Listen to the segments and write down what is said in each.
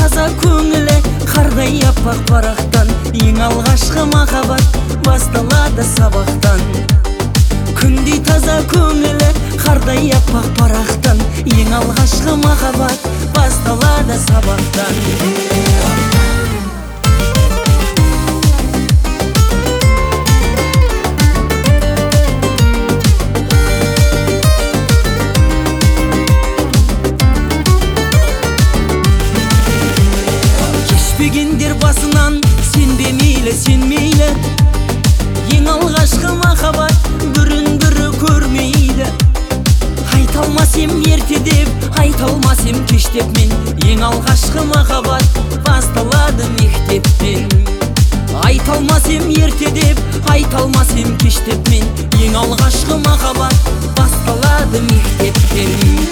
таза көңілі қардай аппақ парақтан. Ең алғашқы махаббат басталады сабақтан. Күндей таза көңілі қардай аппақ парақтан. Ең алғашқы махаббат басталады сабақтан. Кешпегендер басынан сенбе мейлі, сен мейлі. Ең алғашқы махаббат бірін-бірі көрмейді. Айта алмас ем ерте деп, айта алмас ем кеш деп мен. Ең алғашқы махаббат басталады мектептен. Айта алмас ем ерте деп, айта алмас ем кеш деп мен. Ең алғашқы махаббат басталады мектептен.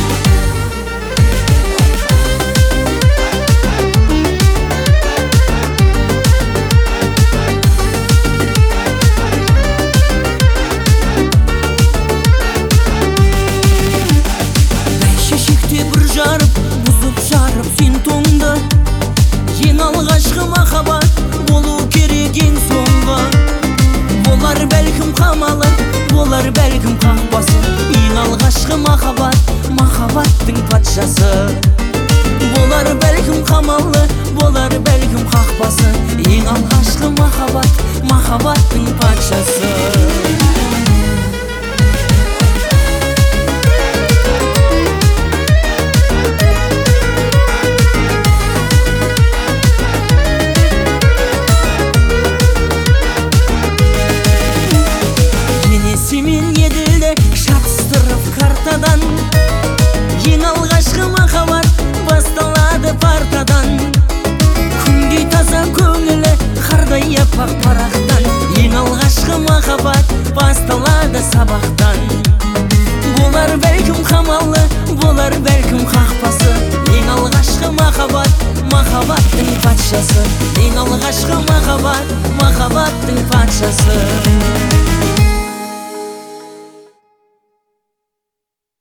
Ең алғашқы махаббат болу керек ең соңғы. Болар бәлкім қамалы, болар бәлкім қақпасы. Ең алғашқы махаббат махаббаттың патшасы. Болар бәлкім қамалы, болар бәлкім қақпасы. Ең алғашқы махаббат махаббаттың патшасы. Енесімен еділді шапыстырып картадан. Ең алғашқы махаббат басталады партадан. Күндей таза көңілі қардай аппақ парақтан. Ең алғашқы махаббат басталады сабақтан. Болар бәлкім қамалы, болар бәлкім қақпасы. Ең алғашқы махаббат махаббаттың патшасы. Ең алғашқы махаббат махаббаттың патшасы.